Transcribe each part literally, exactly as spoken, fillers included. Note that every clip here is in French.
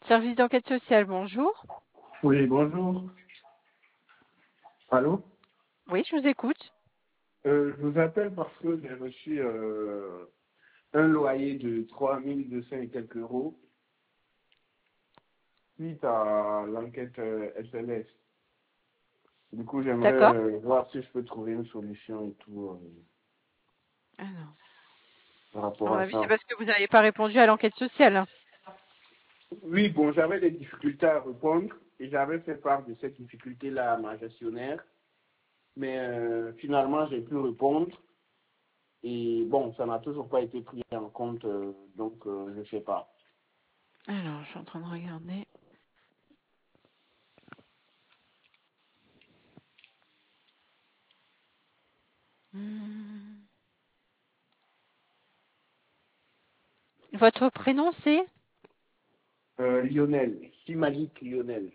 Service d'enquête sociale, bonjour. Oui, bonjour. Allô? Oui, je vous écoute. Euh, je vous appelle parce que j'ai reçu euh, un loyer de trois mille deux cents et quelques euros suite à l'enquête euh, S L S. Du coup, j'aimerais D'accord. euh, voir si je peux trouver une solution et tout euh, Alors, par à mon rapport à avis, c'est ça. parce que vous n'avez pas répondu à l'enquête sociale. Oui, bon, j'avais des difficultés à répondre et j'avais fait part de cette difficulté-là à ma gestionnaire, mais euh, finalement, j'ai pu répondre et bon, ça n'a toujours pas été pris en compte, euh, donc euh, je ne sais pas. Alors, je suis en train de regarder. Hmm. Votre prénom, c'est? Euh, Lionel, Simalik Lionel.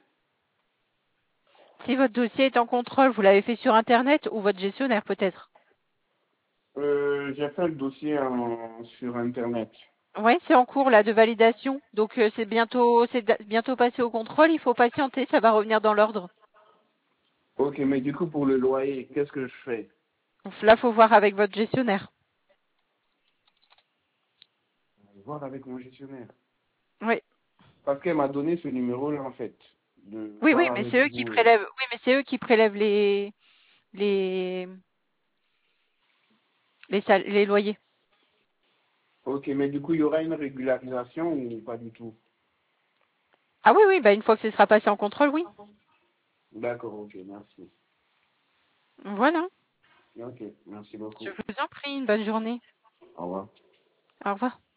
Si votre dossier est en contrôle, vous l'avez fait sur Internet ou votre gestionnaire peut-être? Euh, j'ai fait le dossier en- sur Internet. Oui, c'est en cours là de validation. Donc euh, c'est bientôt, c'est da- bientôt passé au contrôle. Il faut patienter, ça va revenir dans l'ordre. Ok, mais du coup, pour le loyer, qu'est-ce que je fais? Donc là, faut voir avec votre gestionnaire. Je vais voir avec mon gestionnaire. Oui, Parce qu'elle m'a donné ce numéro-là, en fait. De oui, oui, voir mais avec c'est eux qui vous. euh. prélèvent. Oui, mais c'est eux qui prélèvent les les les, sal- les loyers. Ok, mais du coup, il y aura une régularisation ou pas du tout? Ah oui, oui, bah une fois que ce sera passé en contrôle, oui. D'accord, ok, merci. Voilà. Ok, merci Je beaucoup. vous en prie, une bonne journée. Au revoir. Au revoir.